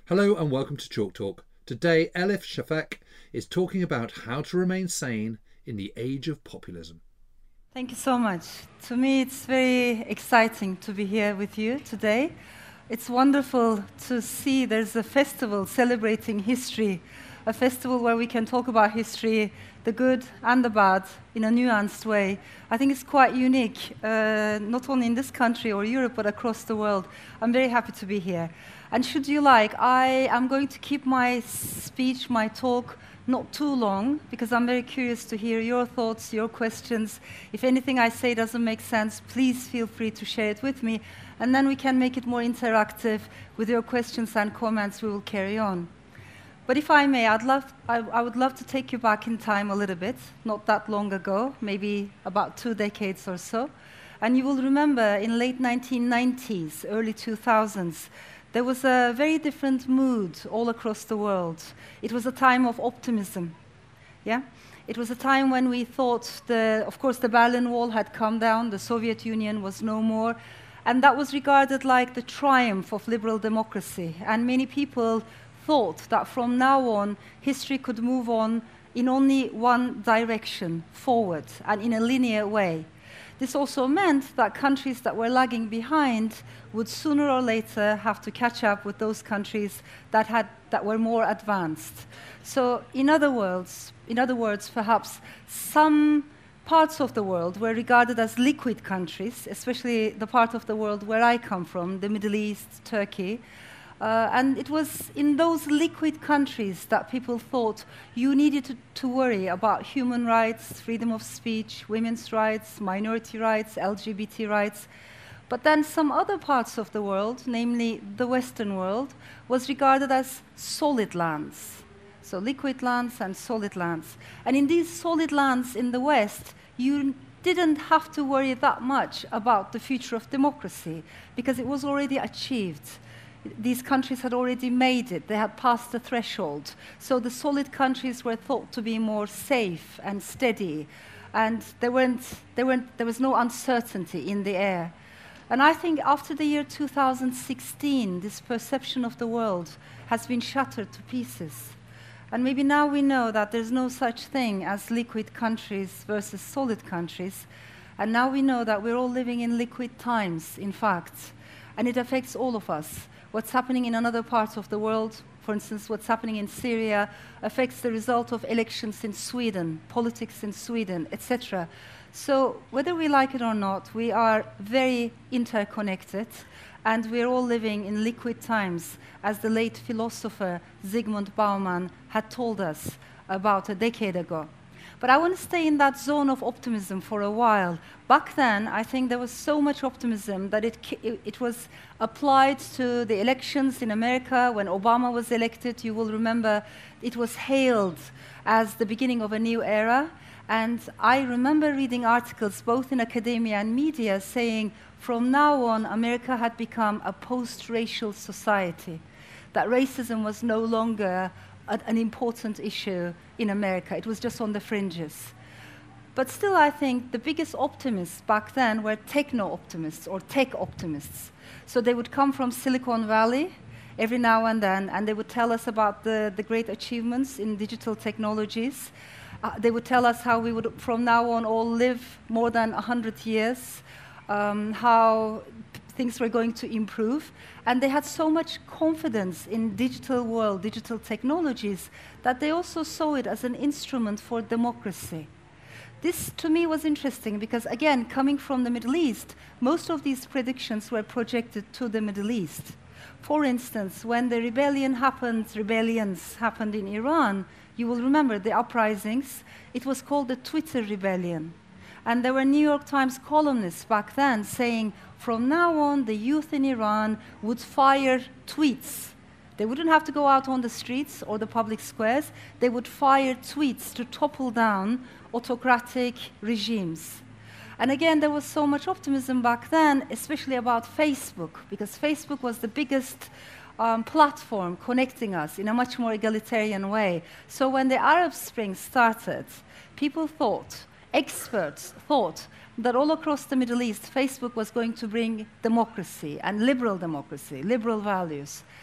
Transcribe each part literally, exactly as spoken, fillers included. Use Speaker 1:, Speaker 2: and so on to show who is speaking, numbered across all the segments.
Speaker 1: Hello and welcome to Chalk Talk. Today, Elif Shafak is talking about how to remain sane in the age of populism.
Speaker 2: Thank you so much. To me, it's very exciting to be here with you today. It's wonderful to see there's a festival celebrating history, a festival where we can talk about history, the good and the bad, in a nuanced way. I think it's quite unique, uh, not only in this country or Europe, but across the world. I'm very happy to be here. And should you like, I am going to keep my speech, my talk, not too long, because I'm very curious to hear your thoughts, your questions. If anything I say doesn't make sense, please feel free to share it with me, and then we can make it more interactive. With your questions and comments, we will carry on. But if I may, I'd love, I, I would love to take you back in time a little bit, not that long ago, maybe about two decades or so. And you will remember in late nineteen nineties, early two thousands, there was a very different mood all across the world. It was a time of optimism. Yeah? It was a time when we thought, the, of course, the Berlin Wall had come down, the Soviet Union was no more, and that was regarded like the triumph of liberal democracy. And many people thought that from now on, history could move on in only one direction, forward, and in a linear way. This also meant that countries that were lagging behind would sooner or later have to catch up with those countries that, had, that were more advanced. So in other words, in other words, perhaps some parts of the world were regarded as liquid countries, especially the part of the world where I come from, the Middle East, Turkey. Uh, and it was in those liquid countries that people thought you needed to, to worry about human rights, freedom of speech, women's rights, minority rights, L G B T rights. But then some other parts of the world, namely the Western world, was regarded as solid lands. So liquid lands and solid lands. And in these solid lands in the West, you didn't have to worry that much about the future of democracy because it was already achieved. These countries had already made it. They had passed the threshold. So the solid countries were thought to be more safe and steady, and there, weren't, there, weren't, there was no uncertainty in the air. And I think after the year two thousand sixteen, this perception of the world has been shattered to pieces. And maybe now we know that there's no such thing as liquid countries versus solid countries. And now we know that we're all living in liquid times, in fact. And it affects all of us. What's happening in another part of the world, for instance, what's happening in Syria, affects the result of elections in Sweden, politics in Sweden, et cetera. So whether we like it or not, we are very interconnected, and we're all living in liquid times, as the late philosopher Zygmunt Bauman had told us about a decade ago. But I want to stay in that zone of optimism for a while. Back then, I think there was so much optimism that it, it, it was applied to the elections in America. When Obama was elected, you will remember it was hailed as the beginning of a new era. And I remember reading articles, both in academia and media, saying from now on, America had become a post-racial society, that racism was no longer an important issue in America. It was just on the fringes. But still, I think the biggest optimists back then were techno-optimists or tech optimists. So they would come from Silicon Valley every now and then, and they would tell us about the, the great achievements in digital technologies. Uh, they would tell us how we would, from now on, all live more than one hundred years, um, how things were going to improve. And they had so much confidence in digital world, digital technologies, that they also saw it as an instrument for democracy. This, to me, was interesting because, again, coming from the Middle East, most of these predictions were projected to the Middle East. For instance, when the rebellion happened, rebellions happened in Iran, you will remember the uprisings, it was called the Twitter Rebellion. And there were New York Times columnists back then saying, from now on, the youth in Iran would fire tweets. They wouldn't have to go out on the streets or the public squares. They would fire tweets to topple down autocratic regimes. And again, there was so much optimism back then, especially about Facebook, because Facebook was the biggest um, platform connecting us in a much more egalitarian way. So when the Arab Spring started, people thought, experts thought, that all across the Middle East, Facebook was going to bring democracy and liberal democracy, liberal values.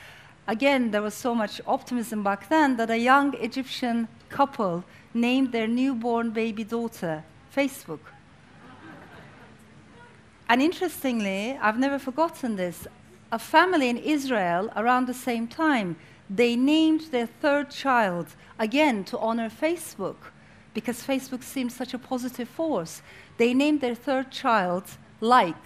Speaker 2: again, there was so much optimism back then that a young Egyptian couple named their newborn baby daughter Facebook. And interestingly, I've never forgotten this, a family in Israel around the same time, they named their third child, again, to honor Facebook, because Facebook seemed such a positive force. They named their third child Like.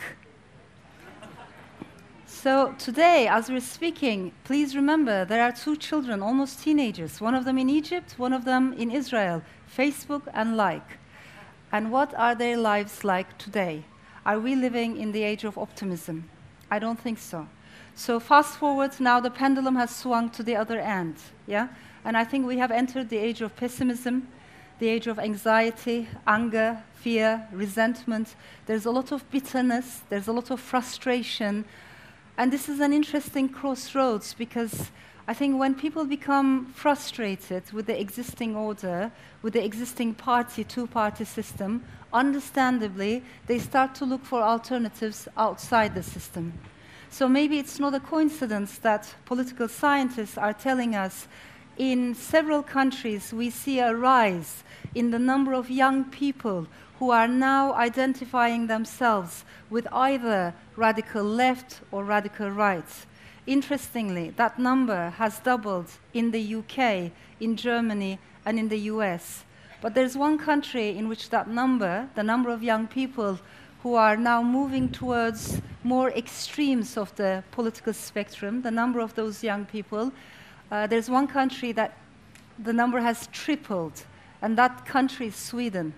Speaker 2: So today, as we're speaking, please remember there are two children, almost teenagers, one of them in Egypt, one of them in Israel, Facebook and Like. And what are their lives like today? Are we living in the age of optimism? I don't think so. So fast forward, now the pendulum has swung to the other end, yeah? And I think we have entered the age of pessimism, the age of anxiety, anger, fear, resentment. There's a lot of bitterness, there's a lot of frustration. And this is an interesting crossroads because I think when people become frustrated with the existing order, with the existing party, two-party system, understandably, they start to look for alternatives outside the system. So maybe it's not a coincidence that political scientists are telling us in several countries we see a rise in the number of young people who are now identifying themselves with either radical left or radical right. Interestingly, that number has doubled in the U K, in Germany, and in the U S. But there's one country in which that number, the number of young people who are now moving towards more extremes of the political spectrum, the number of those young people, uh, there's one country that the number has tripled, and that country is Sweden.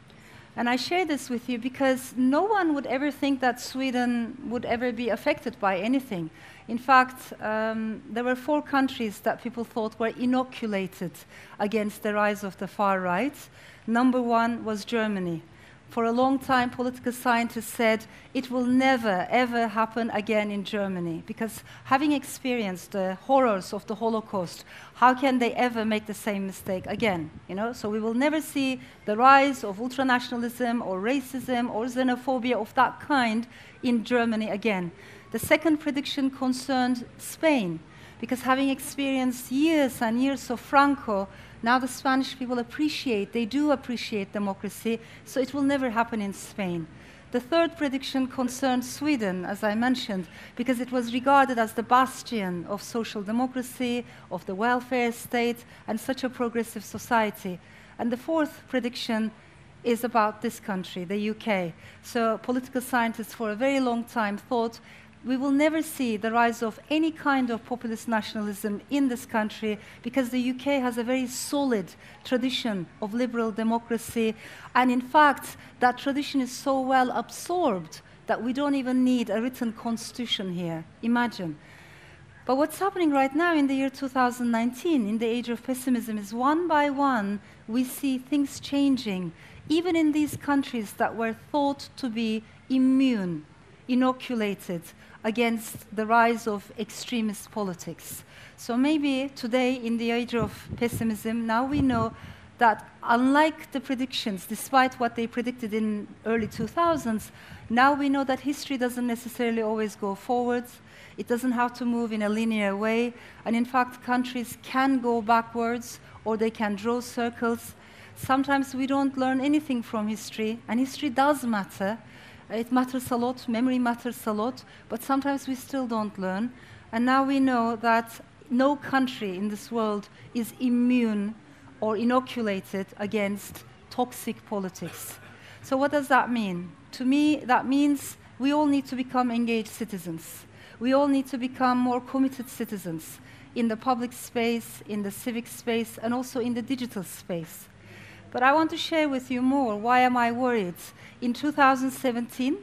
Speaker 2: And I share this with you because no one would ever think that Sweden would ever be affected by anything. In fact, um, there were four countries that people thought were inoculated against the rise of the far right. Number one was Germany. For a long time, political scientists said it will never, ever happen again in Germany, because having experienced the horrors of the Holocaust, how can they ever make the same mistake again? You know? So we will never see the rise of ultranationalism or racism or xenophobia of that kind in Germany again. The second prediction concerned Spain, because having experienced years and years of Franco, now the Spanish people appreciate, they do appreciate democracy, so it will never happen in Spain. The third prediction concerned Sweden, as I mentioned, because it was regarded as the bastion of social democracy, of the welfare state, and such a progressive society. And the fourth prediction is about this country, the U K. So political scientists for a very long time thought we will never see the rise of any kind of populist nationalism in this country because the U K has a very solid tradition of liberal democracy. And in fact, that tradition is so well absorbed that we don't even need a written constitution here. Imagine. But what's happening right now in the year two thousand nineteen, in the age of pessimism, is one by one we see things changing, even in these countries that were thought to be immune, inoculated against the rise of extremist politics. So maybe today, in the age of pessimism, now we know that unlike the predictions, despite what they predicted in early two thousands, now we know that history doesn't necessarily always go forwards. It doesn't have to move in a linear way. And in fact, countries can go backwards or they can draw circles. Sometimes we don't learn anything from history, and history does matter. It matters a lot, memory matters a lot, but sometimes we still don't learn. And now we know that no country in this world is immune or inoculated against toxic politics. So what does that mean? To me, that means we all need to become engaged citizens. We all need to become more committed citizens in the public space, in the civic space, and also in the digital space. But I want to share with you more. Why am I worried? In two thousand seventeen,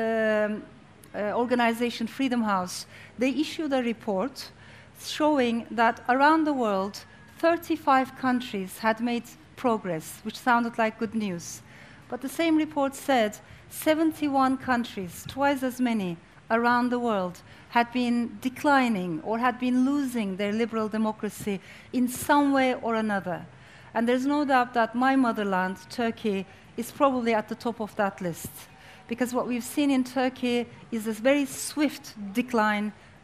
Speaker 2: the uh, organization Freedom House, they issued a report showing that around the world, thirty-five countries had made progress, which sounded like good news. But the same report said seventy-one countries, twice as many, around the world had been declining or had been losing their liberal democracy in some way or another. And there's no doubt that my motherland, Turkey, is probably at the top of that list. Because what we've seen in Turkey is this very swift decline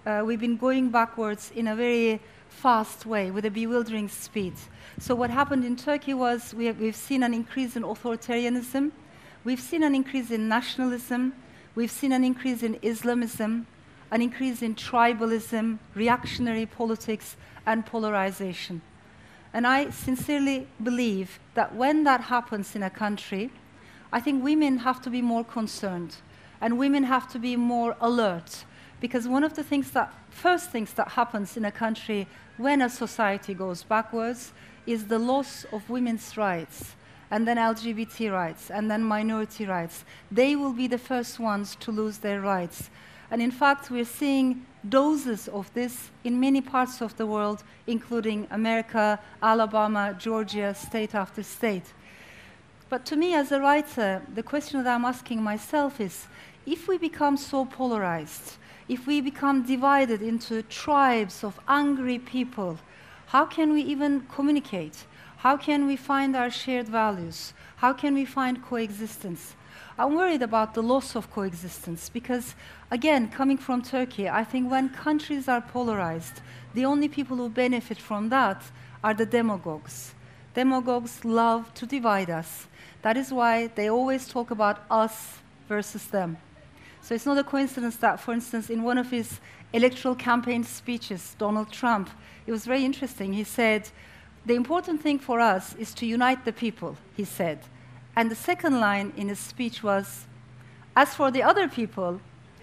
Speaker 2: uh, we've been going backwards in a very fast way with a bewildering speed. So what happened in Turkey was we have, we've seen an increase in authoritarianism, we've seen an increase in nationalism, we've seen an increase in Islamism, an increase in tribalism, reactionary politics, and polarization. And I sincerely believe that when that happens in a country, I think women have to be more concerned, and women have to be more alert, because one of the things that, first things that happens in a country when a society goes backwards is the loss of women's rights, and then L G B T rights, and then minority rights. They will be the first ones to lose their rights. And in fact, we're seeing doses of this in many parts of the world, including America, Alabama, Georgia, state after state. But to me, as a writer, the question that I'm asking myself is, if we become so polarized, if we become divided into tribes of angry people, how can we even communicate? How can we find our shared values? How can we find coexistence? I'm worried about the loss of coexistence because, again, coming from Turkey, I think when countries are polarized, the only people who benefit from that are the demagogues. Demagogues love to divide us. That is why they always talk about us versus them. So it's not a coincidence that, for instance, in one of his electoral campaign speeches, Donald Trump, it was very interesting. He said, the important thing for us is to unite the people, he said. And the second line in his speech was, as for the other people,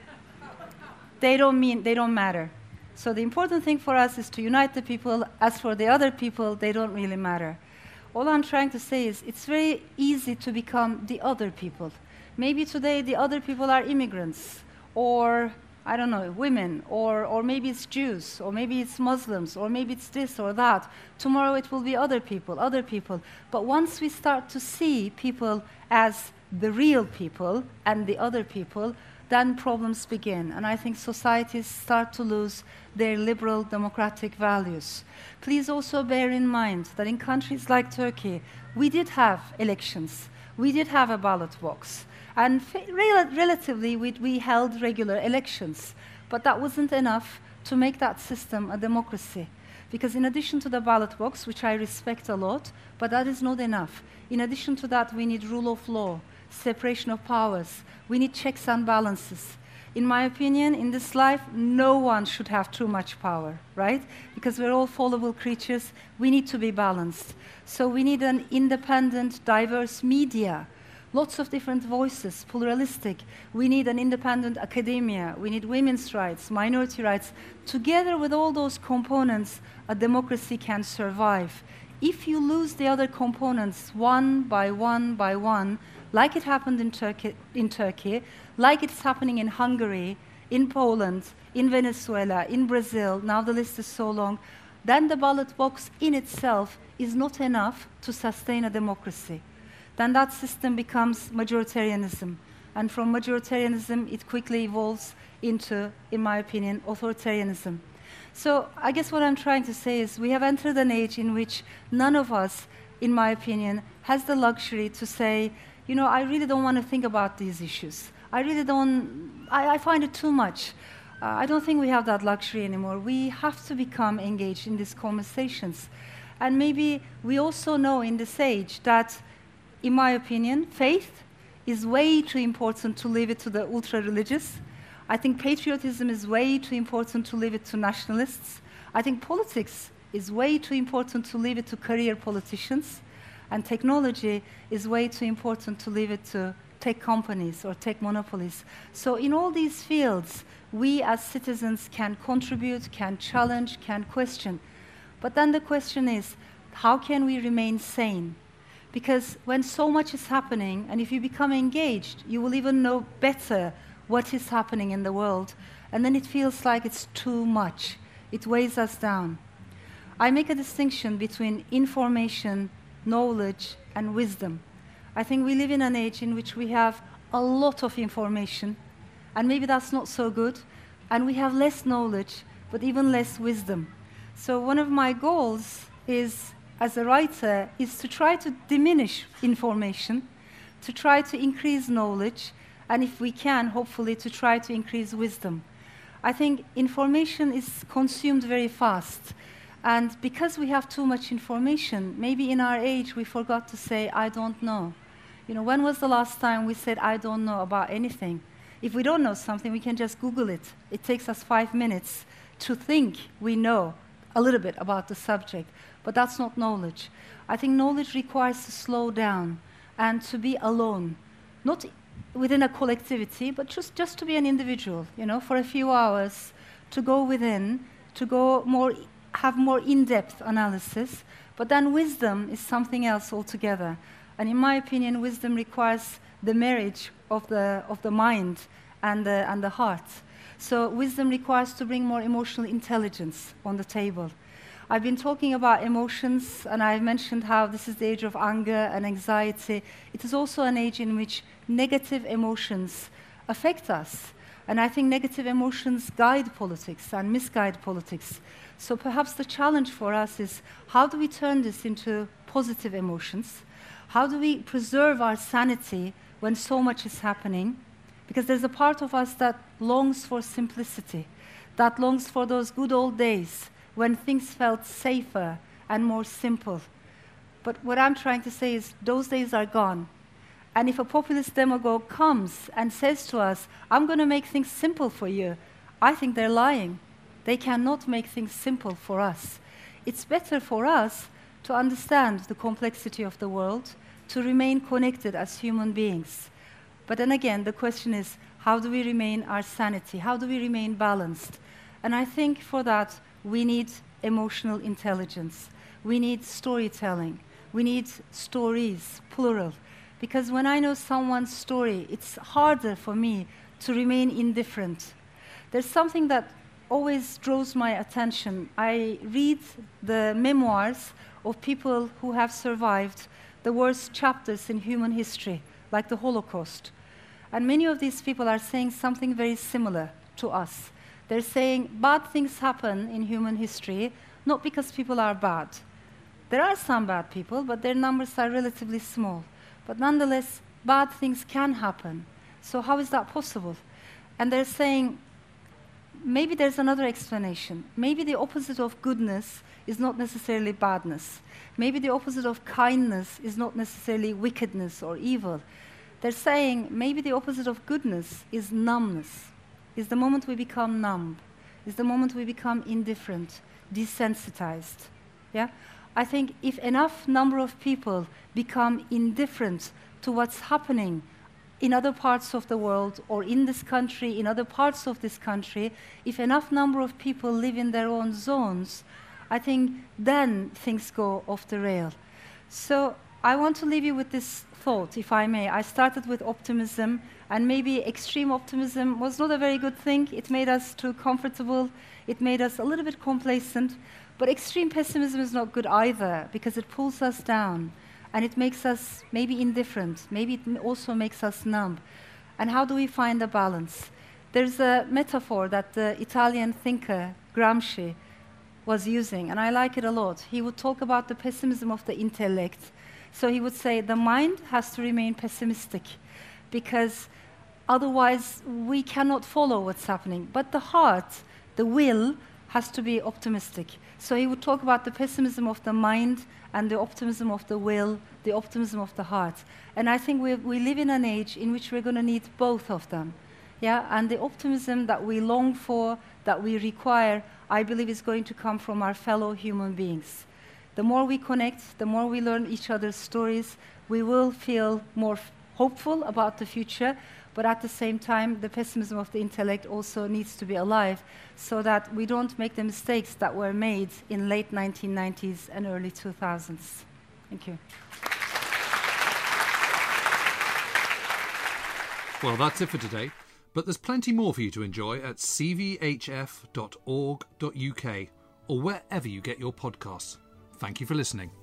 Speaker 2: they don't mean, they don't matter. So the important thing for us is to unite the people. As for the other people, they don't really matter. All I'm trying to say is it's very easy to become the other people. Maybe today the other people are immigrants, or, I don't know, women, or, or maybe it's Jews, or maybe it's Muslims, or maybe it's this or that. Tomorrow it will be other people, other people. But once we start to see people as the real people and the other people, then problems begin. And I think societies start to lose their liberal democratic values. Please also bear in mind that in countries like Turkey, we did have elections. We did have a ballot box. And rel relatively, we, we held regular elections. But that wasn't enough to make that system a democracy. Because in addition to the ballot box, which I respect a lot, but that is not enough. In addition to that, we need rule of law, separation of powers. We need checks and balances. In my opinion, in this life, no one should have too much power, right? Because we're all fallible creatures. We need to be balanced. So we need an independent, diverse media, lots of different voices, pluralistic. We need an independent academia. We need women's rights, minority rights. Together with all those components, a democracy can survive. If you lose the other components one by one by one, like it happened in Turkey, in Turkey, like it's happening in Hungary, in Poland, in Venezuela, in Brazil, now the list is so long, then the ballot box in itself is not enough to sustain a democracy. Then that system becomes majoritarianism. And from majoritarianism, it quickly evolves into, in my opinion, authoritarianism. So I guess what I'm trying to say is we have entered an age in which none of us, in my opinion, has the luxury to say, you know, I really don't want to think about these issues. I really don't, I, I find it too much. Uh, I don't think we have that luxury anymore. We have to become engaged in these conversations. And maybe we also know in this age that, in my opinion, faith is way too important to leave it to the ultra-religious. I think patriotism is way too important to leave it to nationalists. I think politics is way too important to leave it to career politicians. And technology is way too important to leave it to tech companies or tech monopolies. So in all these fields, we as citizens can contribute, can challenge, can question. But then the question is, how can we remain sane? Because when so much is happening, and if you become engaged, you will even know better what is happening in the world, and then it feels like it's too much. It weighs us down. I make a distinction between information, knowledge, and wisdom. I think we live in an age in which we have a lot of information, and maybe that's not so good, and we have less knowledge, but even less wisdom. So one of my goals is, as a writer, is to try to diminish information, to try to increase knowledge, and if we can, hopefully, to try to increase wisdom. I think information is consumed very fast. And because we have too much information, maybe in our age we forgot to say, I don't know. You know, when was the last time we said, I don't know about anything? If we don't know something, we can just Google it. It takes us five minutes to think we know a little bit about the subject. But that's not knowledge. I think knowledge requires to slow down and to be alone. Not within a collectivity, but just, just to be an individual, you know, for a few hours, to go within, to go more, have more in-depth analysis. But then wisdom is something else altogether. And in my opinion, wisdom requires the marriage of the, of the mind and the, and the heart. So wisdom requires to bring more emotional intelligence on the table. I've been talking about emotions, and I've mentioned how this is the age of anger and anxiety. It is also an age in which negative emotions affect us. And I think negative emotions guide politics and misguide politics. So perhaps the challenge for us is, how do we turn this into positive emotions? How do we preserve our sanity when so much is happening? Because there's a part of us that longs for simplicity, that longs for those good old days when things felt safer and more simple. But what I'm trying to say is, those days are gone. And if a populist demagogue comes and says to us, I'm going to make things simple for you, I think they're lying. They cannot make things simple for us. It's better for us to understand the complexity of the world, to remain connected as human beings. But then again, the question is, how do we remain our sanity? How do we remain balanced? And I think for that, we need emotional intelligence. We need storytelling. We need stories, plural. Because when I know someone's story, it's harder for me to remain indifferent. There's something that always draws my attention. I read the memoirs of people who have survived the worst chapters in human history, like the Holocaust. And many of these people are saying something very similar to us. They're saying bad things happen in human history, not because people are bad. There are some bad people, but their numbers are relatively small. But nonetheless, bad things can happen. So how is that possible? And they're saying, maybe there's another explanation. Maybe the opposite of goodness is not necessarily badness. Maybe the opposite of kindness is not necessarily wickedness or evil. They're saying maybe the opposite of goodness is numbness. Is the moment we become numb, is the moment we become indifferent, desensitized. Yeah? I think if enough number of people become indifferent to what's happening in other parts of the world, or in this country, in other parts of this country, if enough number of people live in their own zones, I think then things go off the rail. So I want to leave you with this thought, if I may. I started with optimism, and maybe extreme optimism was not a very good thing. It made us too comfortable. It made us a little bit complacent. But extreme pessimism is not good either, because it pulls us down, and it makes us maybe indifferent. Maybe it also makes us numb. And how do we find a balance? There's a metaphor that the Italian thinker Gramsci was using, and I like it a lot. He would talk about the pessimism of the intellect. So he would say the mind has to remain pessimistic, because otherwise we cannot follow what's happening. But the heart, the will, has to be optimistic. So he would talk about the pessimism of the mind and the optimism of the will, the optimism of the heart. And I think we, we live in an age in which we're going to need both of them. Yeah? And the optimism that we long for, that we require, I believe is going to come from our fellow human beings. The more we connect, the more we learn each other's stories, we will feel more hopeful about the future, but at the same time, the pessimism of the intellect also needs to be alive, so that we don't make the mistakes that were made in late nineteen nineties and early two thousands. Thank you.
Speaker 1: Well, that's it for today, but there's plenty more for you to enjoy at c v h f dot org dot u k or wherever you get your podcasts. Thank you for listening.